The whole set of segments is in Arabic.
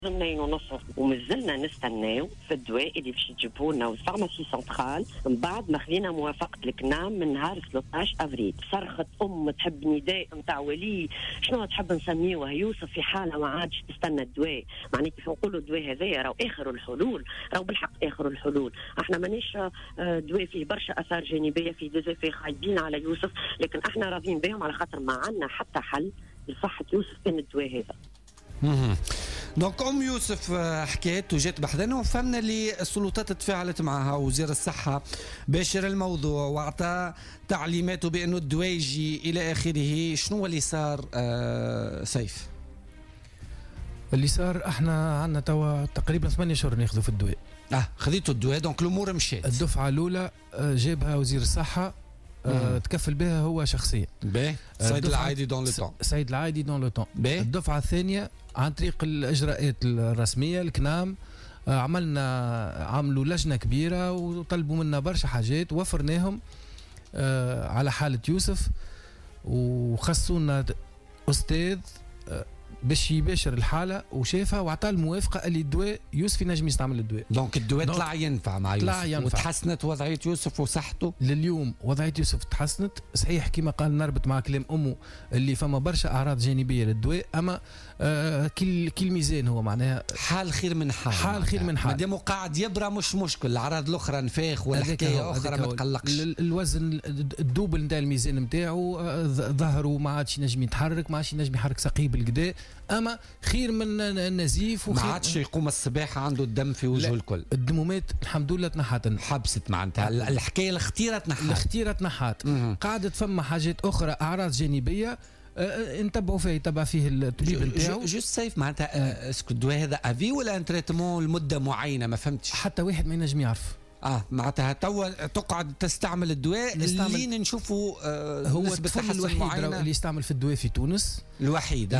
2 ونص ومازلنا نستناو في الدواء اللي باش تجيبوا لنا والفارماسي سنترال من بعد ما خلينا موافقه الكنام من نهار 13 افريل. صرخت تحب نداء نتاع ولي شنو تحب نسميوه يوسف في حاله ما عادش تستنى الدواء. معناها كيف نقولوا الدواء هذايا راهو اخر الحلول، راهو بالحق اخر الحلول. احنا مانيش دواء فيه برشا اثار جانبيه، فيه ديزيفي خايبين على يوسف، لكن احنا راضيين بهم على خاطر ما عندنا حتى حل لصحه يوسف كان الدواء هذا. دونك يوسف حكيت وجات بحذنا وفهمنا اللي السلطات تفاعلت معها وزير الصحة باشر الموضوع واعطى تعليماته بأنه الدواء يجي إلى آخره. شنو اللي صار سيف؟ اللي صار احنا عندنا توا تقريبا 8 شهور ناخذوا في الدواء. خذيتوا الدواء دونك الأمور مشات. الدفعة الأولى جابها وزير الصحة تكفل بها هو شخصيا. سعيد العايدي دون لو طون. سعيد العايدي دون لو طون. الدفعة الثانية عن طريق الإجراءات الرسمية الكنام عملوا لجنة كبيرة وطلبوا منا برشا حاجات وفرناهم على حالة يوسف، وخصونا أستاذ باش يباشر الحاله وشافها وعطى الموافقه اللي الدواء يوسف ينجم يستعمل الدواء. دونك الدواء طلع ينفع مع يوسف وتحسنت وضعيه يوسف وصحته. لليوم وضعيه يوسف تحسنت صحيح كما قال نربط مع كلام امه اللي فما برشا اعراض جانبيه للدواء، اما كل ميزان هو معناها حال خير من حال خير من حال. مادام قاعد يبرى مش مشكل، الاعراض الاخرى نفاخ ولا حكايه اخرى ما تقلقش. الوزن الدوبل نتاع الميزان نتاعو ظهره ما عادش ينجم يتحرك، ما عادش ينجم يحرك سقيب القدا، اما خير من النزيف ما عادش يقوم الصباح عنده الدم في وجهه الكل. الدمومات الحمد لله تنحت حبست معناتها الحكايه الخطيره تنحت. قاعدت فما حاجات اخرى اعراض جانبيه نتبعوا فيه يتبع فيه الطبيب نتاعو. جوست سيف معناتها اسكو الدواء هذا افي ولا ان تريتمون لمده معينه؟ ما فهمتش. حتى واحد ما ينجم يعرف. معناتها توا تقعد تستعمل الدواء اللي نشوفوا هو الطفل الوحيد اللي يستعمل في الدواء في تونس، الوحيد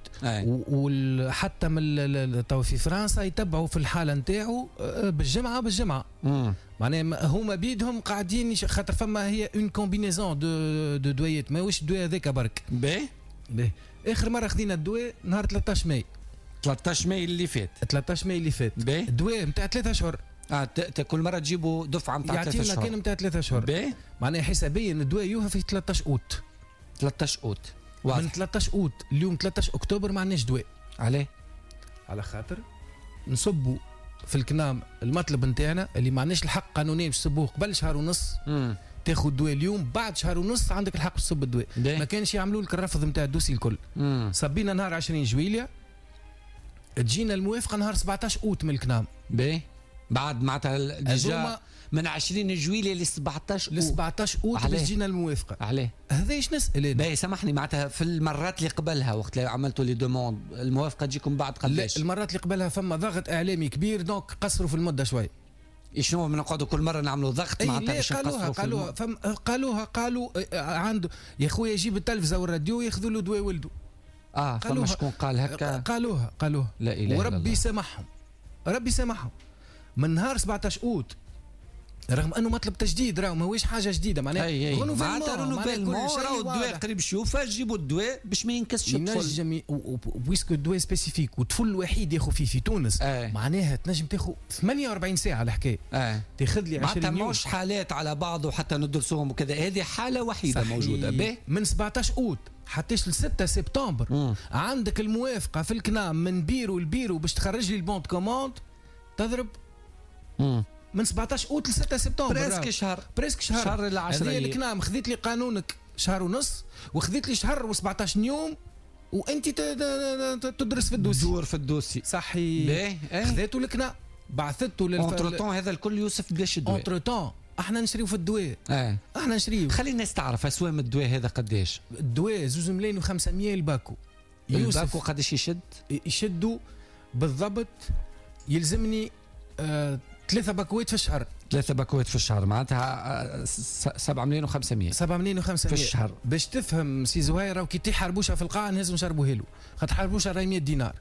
وحتى من توا في فرنسا يتبعوا في الحاله نتاعو بالجمعه معناها هما بيدهم قاعدين خاطر فما هي اون كومبينيزون دو دويات ماهوش الدواء هذاك برك. باهي اخر مره خذينا الدواء نهار 13 ماي اللي فات. الدواء نتاع 3 اشهر. كل مره تجيبوا دفعه نتاع 3 اشهر. كان نتاع 3 اشهر معناها حسابيا الدواء يوها في 13 اوت. من 13 اوت اليوم 13 اكتوبر ما عندناش دواء. عليه؟ على خاطر نصبوا في الكنام المطلب نتاعنا اللي ما عندناش الحق قانونيا باش نصبوه قبل شهر ونص. تاخذ الدواء اليوم، بعد شهر ونص عندك الحق باش تصب الدواء. ما كانش يعملوا لك الرفض نتاع الدوسي الكل. صبينا نهار 20 جويلية، تجينا الموافقه نهار 17 اوت من الكنام. بعد معناتها ديجا من 20 جويلية ل 17 اوت باش تجينا الموافقه. عليه هذا ايش نسال؟ باهي سامحني معناتها في المرات اللي قبلها وقت اللي عملتوا لي دوموند الموافقه تجيكم بعد قداش؟ لا المرات اللي قبلها فما ضغط اعلامي كبير دونك قصروا في المده شوي. شنو بنقعدوا كل مره نعملوا ضغط معناتها باش نقصروا؟ قالوا عنده يا خويا يجيب التلفزه والراديو ياخذوا له دواء ولده. فما شكون قال هكا؟ قالوها لا اله وربي يسامحهم. من نهار 17 اوت رغم انه مطلب تجديد راهو ماهوش حاجه جديده معناها رونوفيلمون راهو الدواء قريب يشوفه جيبوا الدواء باش ما ينكسش الطفل. ويسكو الدواء سبيسيفيك والطفل الوحيد ياخذ فيه في تونس معناها تنجم تاخذ 48 ساعه الحكايه. تاخذ لي 20 يوم. مش حالات على بعض وحتى ندرسوهم وكذا، هذه حاله وحيده صحيح. موجوده من 17 اوت حتى ل 6 سبتمبر عندك الموافقه في الكنام من بيرو لبيرو باش تخرج لي البونت كوموند تضرب من 17 اوت ل 6 سبتمبر بريسك شهر ل 10 ايام. الكنام خذيت لي قانونك شهر ونص وخذيت لي شهر و17 يوم وانت تدرس في الدوسي تدور في الدوسي صحيح. خذيته الكنام بعثته اونتروتون هذا الكل يوسف باش الدواء اونتروتون احنا نشريو في الدواء. احنا نشريو. خلي الناس تعرف اسوام الدواء هذا قداش. الدواء 2,500,000 الباكو. الباكو قداش يشدوا بالضبط يلزمني 3 باكوات في الشهر. 3 باكوات في الشهر معناتها 7,500,000 في الشهر. باش تفهم سي زهير راهو كي تطيح حربوشه في القاعه نهزو نشربوه له خاطر حربوشه راهي 100 دينار.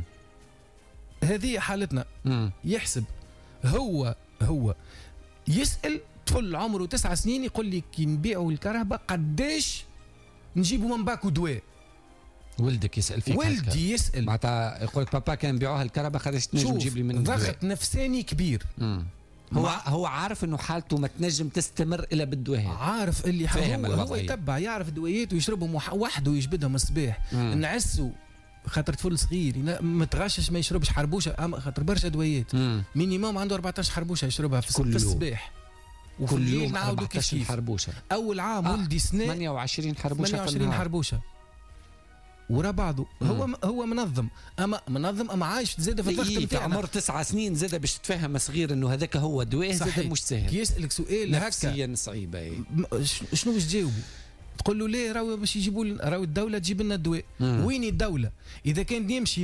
هذه حالتنا. يحسب هو يسأل طفل عمره 9 سنين يقول لي كي نبيعوا الكرهبه قداش نجيبوا من باكو دواء. ولدك يسال فيك ولدي يسال معناتها يقول لك بابا كان بيعوها الكهرباء خرجت تنجم تجيب لي من ضغط نفساني كبير. هو عارف انه حالته ما تنجم تستمر الا بالدواء، عارف اللي هو يتبع يعرف دوايات ويشربهم وحده ويجبدهم الصباح. نعسوا خاطر طفل صغير متغشش ما يشربش حربوشه، خاطر برشا دوايات مينيموم عنده 14 حربوشه يشربها في الصباح، وفي الليل نعاودوا كيف حربوشه. اول عام ولدي سنه 28 حربوشه 28 حربوشه ورا بعضه. هو منظم عايش زاد في الضغط في عمر 9 سنين زاد باش تفهم صغير انه هذاك هو دواء زاد مش سهل. كي يسالك سؤال هكا نفسيا صعيبه شنو باش تجاوبه؟ تقول له ليه راهو باش يجيبوا راهو الدوله تجيب لنا الدواء. وين الدوله؟ اذا كان يمشي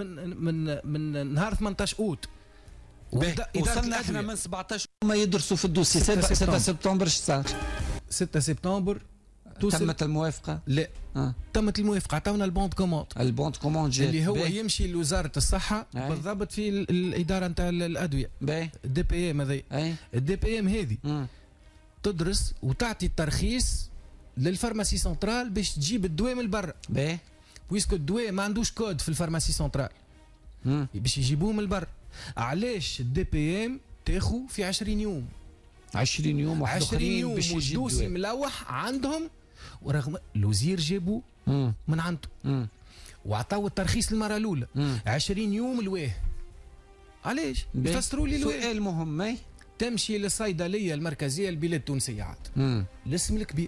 من نهار 18 اوت وصلنا احنا من 17 ما يدرسوا في الدوسي 6 سبتمبر ايش صار؟ 6 سبتمبر تمت الموافقه؟ لا تمت الموافقه، عطاونا البوند كوموند. البوند كوموند جاء اللي هو يمشي لوزاره الصحه بالضبط في الاداره نتاع الادويه الدي بي ام. هذه الدي بي ام هذه تدرس وتعطي الترخيص للفارماسي سنترال باش تجيب الدواء من برا. بويسكو الدواء ما عندوش كود في الفارماسي سنترال باش يجيبوه من برا. علاش الدي بي ام تاخو في 20 يوم 20 يوم 20 يوم باش يجي الدوسي ملوح عندهم، ورغم الوزير جابوا من عنده وعطاو الترخيص للمره الاولى 20 يوم الواه. علاش؟ يفسروا لي الواه. سؤال مهم تمشي للصيدليه المركزيه البلاد التونسيه عاد الاسم الكبير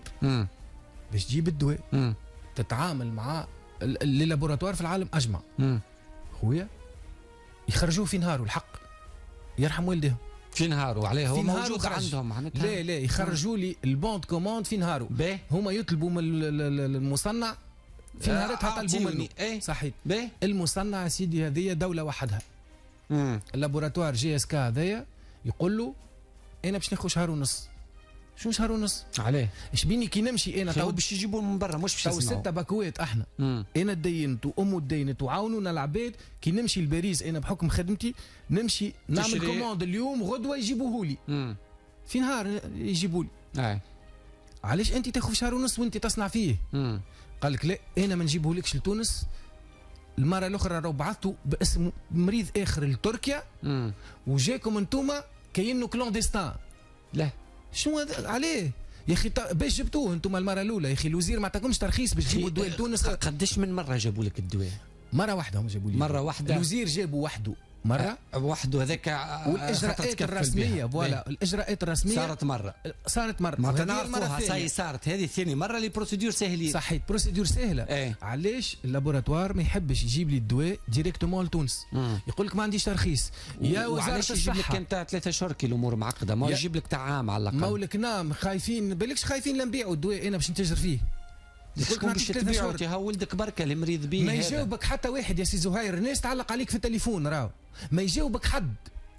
باش تجيب الدواء تتعامل مع اللابوراتوار في العالم اجمع. خويا يخرجوه في نهاره الحق يرحم والديهم في نهاره عليه هو موجود عندهم معناتها. لا يخرجوا لي البوند كوموند في نهاره. هما يطلبوا من المصنع في نهارتها طلبوا منه. صحيح. المصنع سيدي هذه دوله وحدها. اللابوراتوار جي اس كا هذايا يقول له انا باش ناخذ شهر ونص. شنو شهر ونص؟ عليه ايش بيني كي نمشي انا تو باش يجيبوا من برا مش باش يسمعوا. 6 باكوات احنا انا تدينت وامه تدينت وعاونونا العباد. كي نمشي لباريس انا بحكم خدمتي نمشي نعمل كوموند اليوم غدوه يجيبوه لي في نهار يجيبوا لي. علاش انت تاخذ شهر ونص وانت تصنع فيه؟ قال لك لا انا ما نجيبه لكش لتونس. المره الاخرى راهو بعثته باسم مريض اخر لتركيا وجاكم انتوما كاينه كلونديستان. لا شنو هذا عليه يا اخي؟ باش جبتوه انتم المره الاولى يا اخي؟ الوزير ما عطاكمش ترخيص باش تجيبوا الدواء لتونس. قداش من مره جابوا لك الدواء؟ مره واحده هم جابوا لي. مره واحده الوزير جابوا وحده مره وحده هذاك. والاجراءات الرسميه فوالا الاجراءات الرسميه صارت مره ما نعرفوها صاي صارت هذه ثاني مره. لي بروسيدور ساهلين. صحيح بروسيدور سهله. علاش اللابوراتوار ما يحبش يجيب لي الدواء ديريكتومون لتونس؟ يقول لك ما عنديش ترخيص. يا وزاره الصحه يجيب لك انت 3 اشهر كي الامور معقده، ما يجيب لك تاع عام على الاقل. مولك نعم خايفين بالكش خايفين لنبيعوا الدواء انا باش نتجر فيه. يقول باش تبيعوا تي ولدك بركه اللي مريض بيه. ما يجاوبك حتى واحد يا سي زهير. الناس تعلق عليك في التليفون راهو ما يجاوبك حد.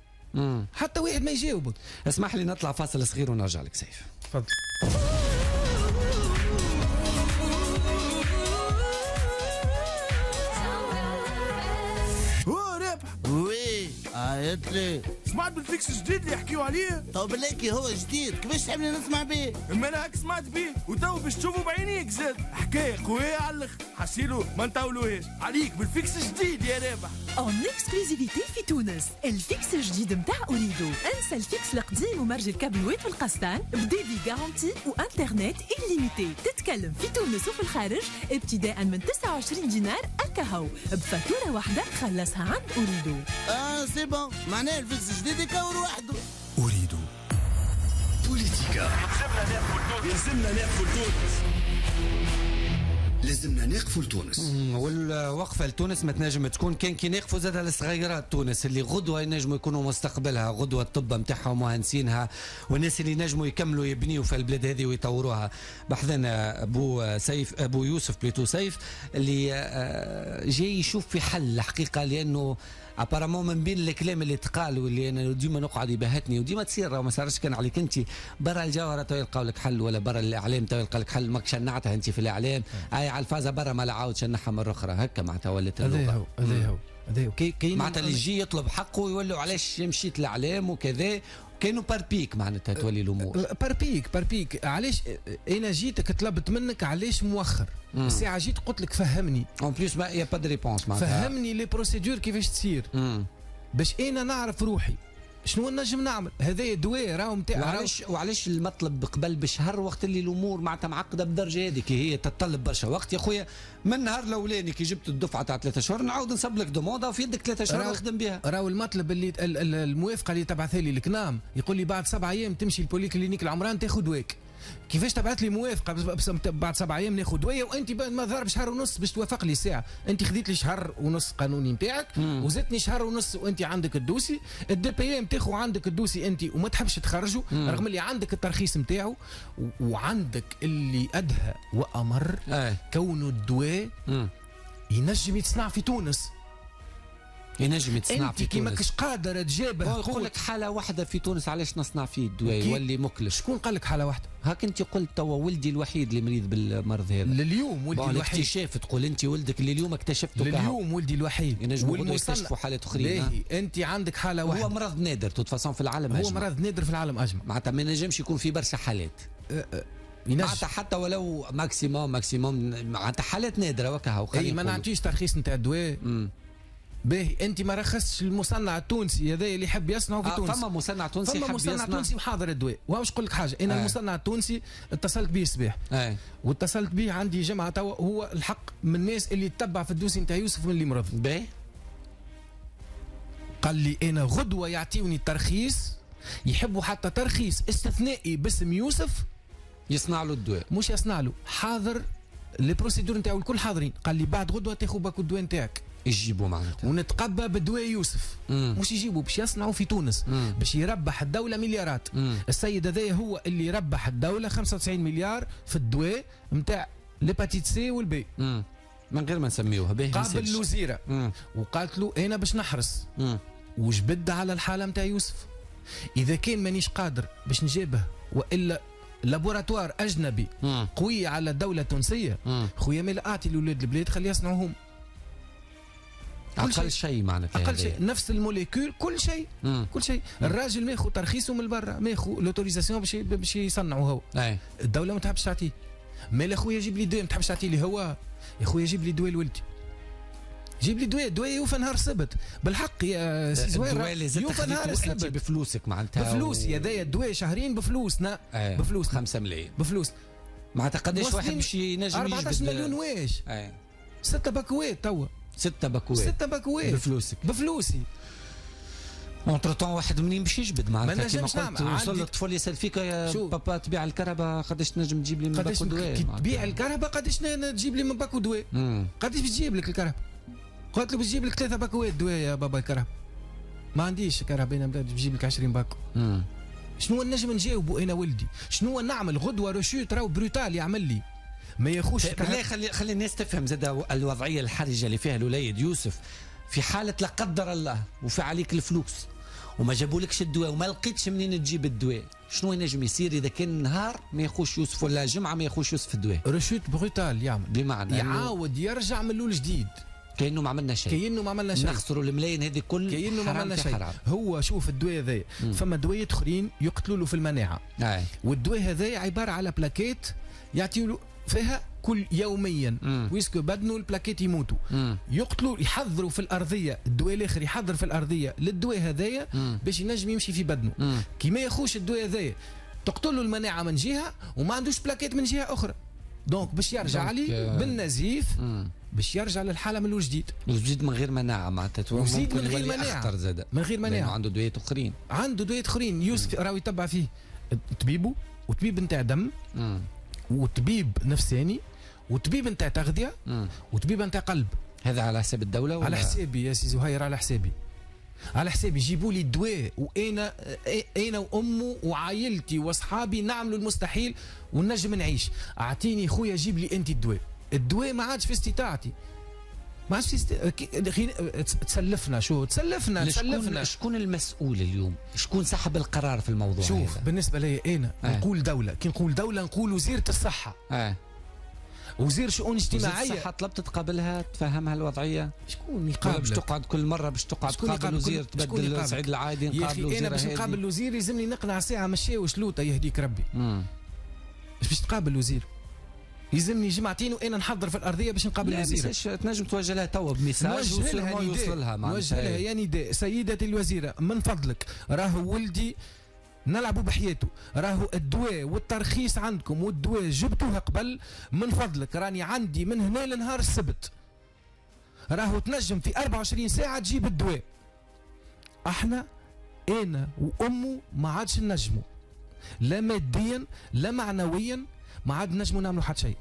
حتى واحد ما يجاوبك. اسمح لي نطلع فاصل صغير ونرجع لك سيف. تفضل. وي عيط لي. سمعت بالفيكس الجديد اللي يحكيو عليه؟ طب بلاكي هو جديد كيفاش تحبني نسمع بيه؟ اما انا هاك سمعت بيه وتو باش تشوفوا بعينيك زاد. حكايه قويه على الاخر حسيلو ما نطولوهاش عليك بالفيكس الجديد يا رابح. اون اكسكلوزيفيتي في تونس الفيكس الجديد نتاع اوريدو. انسى الفيكس القديم ومرج الكابلوات والقسطان بديفي غارونتي وانترنت إليميتي. تتكلم في تونس وفي الخارج ابتداء من 29 دينار اكاهو بفاتوره واحده خلصها عند اوريدو. سي بون معناه الفيكس الجديد يكور وحده. أريد بوليتيكا. لازمنا نقفوا لتونس. والوقفه لتونس ما تنجم تكون كان كي نقفوا زاد الصغيرات تونس اللي غدوه ينجموا يكونوا مستقبلها، غدوه الطب نتاعها ومهندسينها والناس اللي ينجموا يكملوا يبنيوا في البلاد هذه ويطوروها. بحثنا ابو يوسف بليتو سيف اللي جاي يشوف في حل الحقيقه، لانه ابارامون من بين الكلام اللي تقال واللي انا ديما نقعد يبهتني وديما تصير ما صارش كان عليك انت برا الجوهره تو يلقاو لك حل، ولا برا الاعلام تو يلقى لك حل. ماك شنعتها انت في الاعلام اي على الفازه برا ما لا عاود شنعها مره اخرى هكا معناتها ولات اللغه. هذا هو كاين معناتها اللي يجي يطلب حقه ويولوا علاش مشيت الاعلام وكذا كانوا باربيك معناتها تولي الامور باربيك علاش انا جيتك طلبت منك علاش مؤخر الساعه جيت قلت لك فهمني اون بليس ما يا با دو ريبونس معناتها فهمني لي بروسيدور كيفاش تصير باش انا نعرف روحي شنو نجم نعمل. هذا دواء راهو نتاع وعلاش المطلب قبل بشهر وقت اللي الامور معناتها معقده بالدرجه هذيك هي تتطلب برشا وقت يا خويا. من النهار الاولاني كي جبت الدفعه تاع 3 اشهر نعاود نصب لك دوموندا وفي يدك 3 اشهر نخدم بها. راهو المطلب اللي الموافقه اللي تبعثها لي الكنام يقول لي بعد 7 ايام تمشي البوليكلينيك العمران تاخذ دواك. كيفاش تبعث لي موافقه بعد 7 ايام ناخذ دوايه وانت ما ضرب شهر ونص باش توافق لي ساعه. انت خذيت لي شهر ونص قانوني نتاعك وزدتني شهر ونص وانت عندك الدوسي الدي بي ام تاخذ عندك الدوسي انت وما تحبش تخرجه رغم اللي عندك الترخيص نتاعو وعندك اللي ادهى وامر كونه الدواء ينجم يتصنع في تونس. ينجم يتصنع في تونس. انت كي ماكش قادر تجابه يقول لك حاله واحده في تونس علاش نصنع فيه الدواء يولي مكلف. شكون قال لك حاله واحده؟ هاك انت قلت توا ولدي الوحيد اللي مريض بالمرض هذا. لليوم ولدي الوحيد. اكتشاف تقول انت ولدك اللي اليوم اكتشفته لليوم ولدي الوحيد. ينجموا يكتشفوا حالات اخرين. انت عندك حاله واحده. هو مرض نادر توتفاصون في العالم هو أجمع. مرض نادر في العالم اجمع. معناتها ما ينجمش يكون في برشا حالات. معناتها حتى ولو ماكسيموم معناتها حالات نادره وكها. اي ما نعطيش ترخيص نتاع الدواء. باهي انت ما رخصتش المصنع التونسي هذا اللي يحب يصنعه في تونس. فما مصنع تونسي يحب يصنع. مصنع تونسي وحاضر الدواء. ومش نقول لك حاجه انا المصنع التونسي اتصلت به الصباح واتصلت به عندي جمعه توا هو الحق من الناس اللي تتبع في الدوسي نتاع يوسف من اللي مرض. باهي قال لي انا غدوه يعطيوني الترخيص يحبوا حتى ترخيص استثنائي باسم يوسف يصنع له الدواء. مش يصنع له حاضر لي بروسيدور نتاعو الكل حاضرين. قال لي بعد غدوه تاخذ باكو الدواء نتاعك يجيبوا معناتها ونتقبى بدواء يوسف. مش يجيبوا باش يصنعوا في تونس باش يربح الدوله مليارات. السيد هذا هو اللي ربح الدوله 95 مليار في الدواء نتاع ليباتيت سي والبي من غير ما نسميوها. باهي قابل الوزيره وقالت له انا باش نحرص وجبد على الحاله نتاع يوسف. اذا كان مانيش قادر باش نجيبه والا لابوراتوار اجنبي قوي على الدوله التونسيه خويا مال اعطي لاولاد البلاد خلي يصنعوهم. اقل شيء معناتها اقل شيء نفس الموليكول كل شيء كل شيء. الراجل ماخذ ترخيصه من برا ماخذ لوتوريزاسيون باش يصنعوا هو. الدوله ما تحبش تعطيه. مال اخويا جيب لي دواء ما تحبش تعطيه لي هو. يا خويا جيب لي دواء لولدي جيب لي دواء يوفى نهار السبت بالحق يا سي زوير يوفى نهار السبت بفلوسك معناتها بفلوس هذايا الدواء شهرين بفلوسنا بفلوس 5 ملايين بفلوس معناتها قداش واحد باش ينجم 14 مليون واش 6 باكوات توا 6 باكوات بفلوسك بفلوسي. اونتر طون واحد منين باش يجبد معناتها كيما قلت وصل الطفل يسال فيك يا بابا تبيع الكهرباء قداش تنجم تجيب لي من باكو دواء. تبيع الكهرباء قداش تجيب لي من باكو دواء قداش باش تجيب لك الكهرباء. قلت له باش تجيب لك 3 باكوات دواء يا بابا الكهرباء ما عنديش كهرباء انا باش نجيب لك 20 باكو. شنو نجم نجاوبوا انا ولدي شنو نعمل غدوه روشوت راهو بروتال يعمل لي ما ياخوش. لا خلي الناس تفهم زاد الوضعيه الحرجه اللي فيها الوليد يوسف في حاله لا قدر الله وفي عليك الفلوس وما جابولكش الدواء وما لقيتش منين تجيب الدواء شنو ينجم يصير اذا كان نهار ما ياخوش يوسف ولا جمعه ما ياخوش يوسف الدواء؟ روشوت بروتال يعمل بمعنى يعاود يرجع من الاول جديد كأنه ما عملنا شيء نخسروا الملايين هذه كل كأنه ما عملنا شيء. هو شوف الدواء هذا فما دوايات اخرين يقتلوا له في المناعه والدواء هذا عباره على بلاكيت يعطيوا له فيها كل يوميا ويسكو بدنوا البلاكيت يموتوا يقتلوا يحضروا في الارضيه الدواء الاخر يحضر في الارضيه للدواء هذايا باش ينجم يمشي في بدنه. كي ما ياخوش الدواء هذايا تقتل له المناعه من جهه وما عندوش بلاكيت من جهه اخرى دونك باش يرجع لي بالنزيف باش يرجع للحاله من الجديد من غير مناعه معناتها وزيد من غير مناعه من غير مناعه عنده دوايات اخرين يوسف راهو يتبع فيه طبيبه وطبيب نتاع دم وطبيب نفساني وطبيب نتاع تغذيه وطبيب نتاع قلب. هذا على حساب الدوله ولا؟ على حسابي يا سي زهير على حسابي جيبوا لي الدواء وانا وامه وعائلتي واصحابي نعملوا المستحيل ونجم نعيش. اعطيني خويا جيب لي انت الدواء ما عادش في استطاعتي ما عادش تسلفنا شكون المسؤول اليوم؟ شكون صاحب القرار في الموضوع؟ شوف هذا؟ بالنسبه لي انا نقول دوله كي نقول دوله نقول وزيره الصحه وزير شؤون اجتماعيه. الصحه طلبت تقابلها تفهمها الوضعيه؟ شكون يقابل؟ باش تقعد كل مره باش تقعد تقابل وزير تبدل سعيد العايدي نقابل وزير؟ انا باش نقابل وزير يلزمني نقنع ساعه مشي وشلوطه يهديك ربي. باش تقابل وزير يلزمني جمعتين وانا نحضر في الارضيه باش نقابل الوزيره. تنجم توجه لها توا بميساج ويوصل لها. نوجه لها يا نداء سيدتي الوزيره من فضلك راهو ولدي نلعبوا بحياته، راهو الدواء والترخيص عندكم والدواء جبتوها قبل، من فضلك راني عندي من هنا لنهار السبت، راهو تنجم في 24 ساعه تجيب الدواء. احنا انا وامه ما عادش نجموا لا ماديا لا معنويا، ما عاد نجموا نعملوا حتى شيء.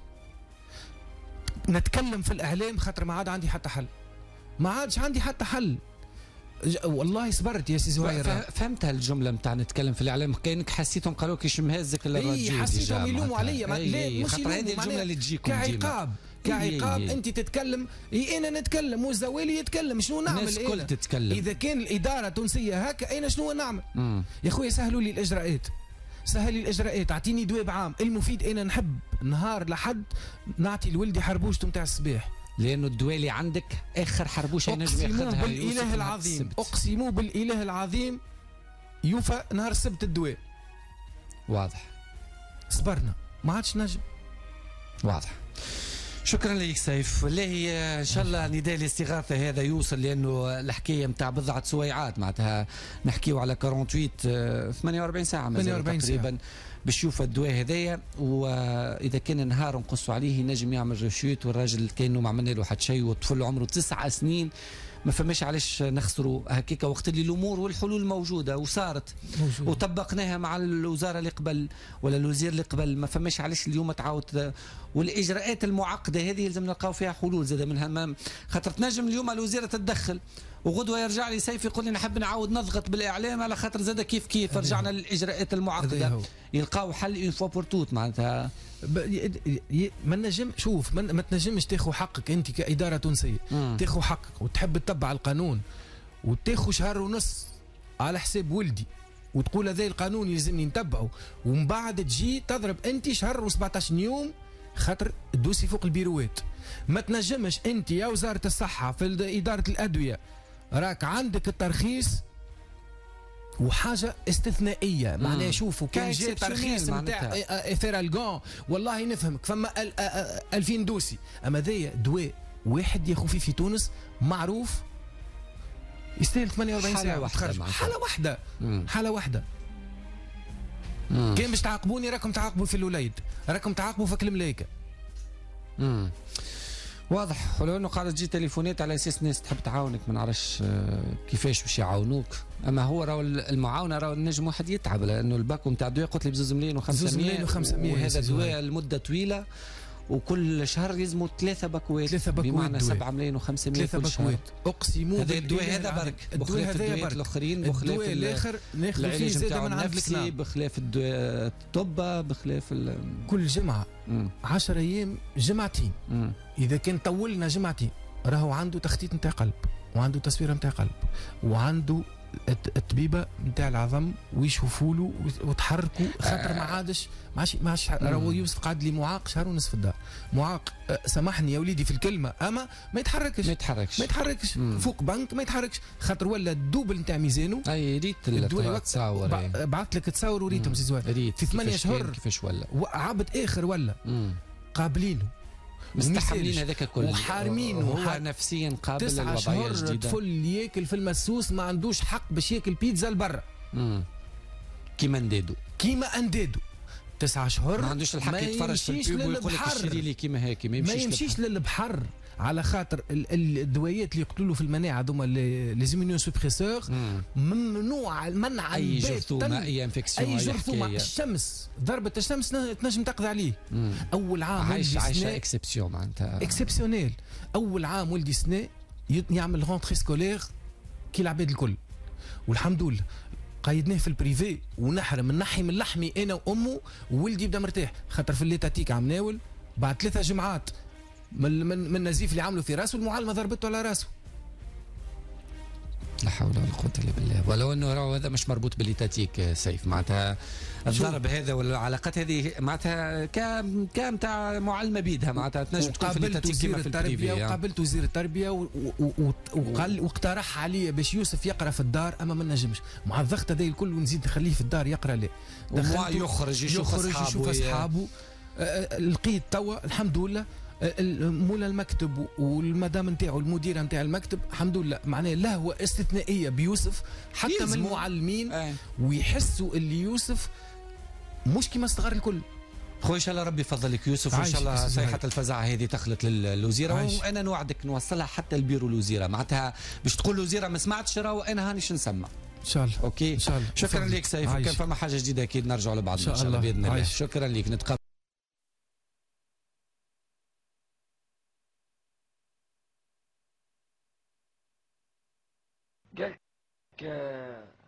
نتكلم في الاعلام خاطر ما عاد عندي حتى حل، ما عادش عندي حتى حل. والله صبرت يا سي زهير. فهمت هالجمله نتاع نتكلم في الاعلام، كانك حسيتهم قالوا لك يشم هزك الرجال. حسيتهم يلوموا عليا. لا خاطر هذه الجمله اللي تجيكم كعقاب. انت تتكلم انا نتكلم والزوالي يتكلم، شنو نعمل؟ الناس الكل تتكلم. اذا كان الاداره التونسيه هكا انا شنو نعمل؟ يا خويا سهلوا لي الاجراءات، سهل لي الاجراءات، اعطيني دواء بعام المفيد. انا نحب نهار لحد نعطي لولدي حربوشته نتاع الصباح، لانه الدواء اللي عندك اخر حربوشه ينجم ياخذها. اقسموا بالاله العظيم، اقسموا بالاله العظيم يوفى نهار السبت الدواء. واضح. صبرنا ما عادش نجم. واضح. شكرا لك سيف. والله ان شاء الله نداء الاستغاثه هذا يوصل، لانه الحكايه نتاع بضعه سويعات معناتها نحكيو على 48 ساعه 48 تقريبا باش يشوف الدواء هذايا، واذا كان نهار نقصوا عليه ينجم يعمل رشوت، والراجل كانه ما عملنا له حتى شيء، والطفل عمره 9 سنين. ما فماش علاش نخسروا هكاك وقت اللي الامور والحلول موجوده وصارت وطبقناها مع الوزاره اللي قبل ولا الوزير اللي قبل. ما فماش علاش اليوم تعاود. والاجراءات المعقده هذه يلزم نلقاو فيها حلول زاد منها، خاطر تنجم اليوم الوزيره تتدخل وغدوه يرجع لي سيف يقول لي نحب نعاود نضغط بالاعلام على خاطر زاد كيف رجعنا للاجراءات المعقده. يلقاو حل اون فوا بور توت معناتها. ما نجم شوف ما تنجمش تاخذ حقك انت كاداره تونسيه، تاخذ حقك وتحب تتبع القانون وتاخذ شهر ونص على حساب ولدي وتقول هذا القانون يلزمني نتبعه، ومن بعد تجي تضرب انت شهر و17 يوم خاطر تدوسي فوق البيروات. ما تنجمش انت يا وزاره الصحه في اداره الادويه راك عندك الترخيص وحاجه استثنائيه. معناها شوفوا كان جاء ترخيص نتاع ايثيرالغون والله نفهمك، فما 2000 دوسي، اما ذايا دواء واحد ياخذ فيه في تونس معروف يستاهل 48 ساعه. حاله واحده. كان باش تعاقبوني راكم تعاقبوا في الوليد، راكم تعاقبوا في الملايكه. واضح. ولو انه قاعده تجي تليفونات على اساس ناس تحب تعاونك، ما نعرفش كيفاش باش يعاونوك. اما هو راهو المعاونه راهو النجم واحد يتعب، لانه الباكو نتاع الدواء قلت لي ب 2 مليون و500 وهذا دواء لمده طويله، وكل شهر يلزموا 3 باكوات بمعنى 7 مليون و500 كل شهر. اقسموا هذا الدواء هذا برك بخلاف الدواء الاخرين، بخلاف الاخر ناخذ فيه زاد من عند الكلام، بخلاف الدواء الطب، بخلاف كل جمعه 10 ايام جمعتين. اذا كان طولنا جمعتين راهو عنده تخطيط نتاع قلب وعنده تصويره نتاع قلب وعنده الطبيبه نتاع العظم ويشوفوا له وتحركوا خاطر ما عادش راهو يوسف قعد لي معاق شهر ونصف في الدار. معاق سامحني يا وليدي في الكلمه، اما ما يتحركش فوق بنك ما يتحركش خاطر ولا الدوبل نتاع ميزانه. اي ريت تصاور، بعثت لك تصاور وريتهم سي زهير في 8 شهور كيفاش ولا عبد اخر ولا قابلينه مستحملين هذاك كله وحارمين هو نفسيا قابل للوضعيه الجديده. طفل ياكل في المسوس ما عندوش حق باش ياكل بيتزا لبرا كيما اندادو 9 شهور ما عندوش الحق يتفرج في البيب ويقول لك اشتري لي كيما هيك. ما يمشيش للبحر على خاطر الدويات اللي يقتلوا في المناعه هذوما لي زيمينيون سوبريسور ممنوع منع اي جرثومه اي انفكسيون اي جرثومه. الشمس ضربه الشمس تنجم تقضي عليه. اول عام عايشه اكسبسيون معناتها اكسبسيونيل. اول عام ولدي سنه يعمل رونتري سكولير كي العباد الكل، والحمد لله قيدناه في البريفي ونحرم نحي من لحمي انا وامه، وولدي يبدا مرتاح خاطر في الليتاتيك عم ناول بعد 3 جمعات من النزيف اللي عملوا في راسه المعلمه ضربته على راسه. لا حول ولا قوة الا بالله. ولو انه راهو هذا مش مربوط بالليتاتيك سيف، معناتها الضرب هذا والعلاقات هذه معناتها كمتاع معلمه بيدها، معناتها تنجم تكون في الليتاتيك كيما في البريفي. وقابلت وزير التربيه وقال واقترح علي باش يوسف يقرا في الدار، اما ما نجمش مع الضغط هذا الكل ونزيد نخليه في الدار يقرا لا، يخرج يشوف اصحابه. لقيت توا الحمد لله مولا المكتب والمدام نتاعو المديره نتاع المكتب الحمد لله معناه لهوه استثنائيه بيوسف حتى من المعلمين ويحسوا اللي يوسف مش كيما الصغار الكل. خويا ان شاء الله ربي يفضلك يوسف، وان شاء الله صيحه الفزعه هذه تخلط للوزيره، وانا نوعدك نوصلها حتى البيرو الوزيره، معناتها باش تقول الوزيره ما سمعتش راهو انا هانيش نسمع ان شاء الله. اوكي ان شاء الله. شكرا لك سيف، وكان فما حاجه جديده اكيد نرجعوا لبعضنا ان شاء الله باذن الله. شكرا لك. نتقابل قالك